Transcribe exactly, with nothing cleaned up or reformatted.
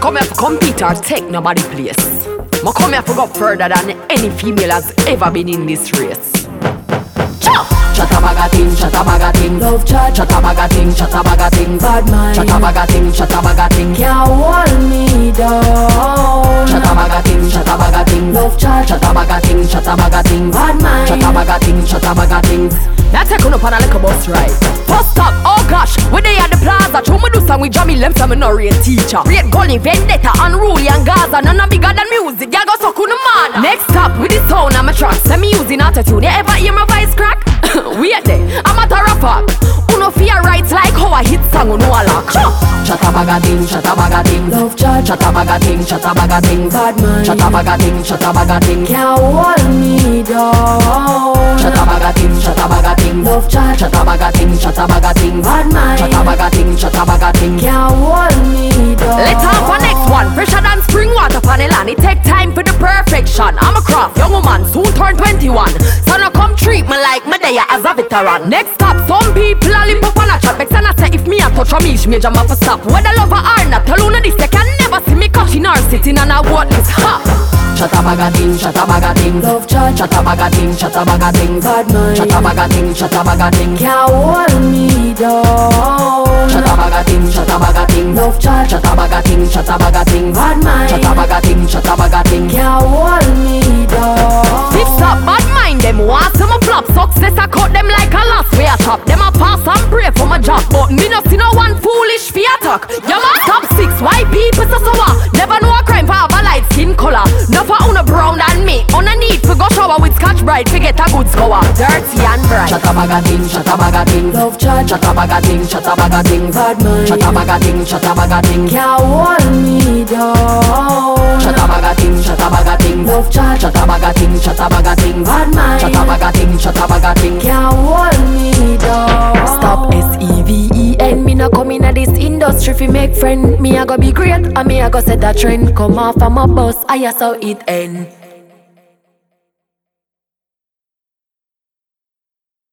come here for compete or take nobody place. I come here for go further than any female has ever been in this race. Chop! Chatabaga ting, chatabaga ting, Love chat, chatabaga ting, chatabaga ting, bad mind, chatabaga ting, chatabaga ting, can't hold me down. chatabaga ting, chatabaga ting, Love chat, chatabaga ting, chatabaga ting, bad mind, chatabaga ting, chatabaga ting. Now take on up on a little bus ride. First up, oh gosh, we they at the plaza. True me do song with Jamie Lem, some no real teacher. Rate Gully, Vendetta, Unruly and Gaza. None are bigger than music, ya go so kuna man. Next up, with the sound I'm a track. Send me using attitude, you ever hear my voice crack? Wait there, I'm a terror Uno fear rights like how I hit song on no lock. Chatabaga ting, chatabaga ting, love chat, chatabaga ting, chatabaga ting, bad mind, chatabaga ting, chatabaga ting, can't hold me down. chatabaga ting, chatabaga ting, Love chat, chatabaga ting, chatabaga ting, bad mind, chatabaga ting, chatabaga ting. can't hold me down. Let's have a next one, fresher than spring water on the land. It take time for the perfection. I'm a craft, young woman, soon turn twenty-one. So now come treat me like me there as a veteran. Next up, some people a lip up on a chat. Vex and I say if me a touch a me, major ma for stop. Whether lover or not, tell you this, they can never see me catching or sitting on a what list. Ha! Chatabaga ting, chatabaga ting, Love chat, chatabaga ting, chatabaga ting, bad mind, chatabaga ting, chatabaga ting, can't hold me down. chatabaga ting, chatabaga ting, Love chat, chatabaga ting, chatabaga ting, bad mind, chatabaga ting, chatabaga ting. can't hold me down. Fix up, bad mind them, want some flop. Success I cut them like a loss. We a chop, them a pass and pray for my job. But me no see no one foolish fi attack. You must top six, white people so so what? Never know a crime for have a light skin color. No for una brown than me. On a need for go shower with Scotch Brite fi get a good score. Dirty and bright. Chatabaga ting, chatabaga ting, Love chat, chatabaga ting, chatabaga ting, bad mind, chatabaga ting, chatabaga ting, can't hold me down. chatabaga ting, chatabaga ting, Love chat, chatabaga ting, chatabaga ting, bad mind, chatabaga ting, chatabaga ting. can't hold me down. Stop S E V E N. Me no come in a this industry fi make friend. Me a go be great and me a go set a trend. Come off of my bus, I saw it end.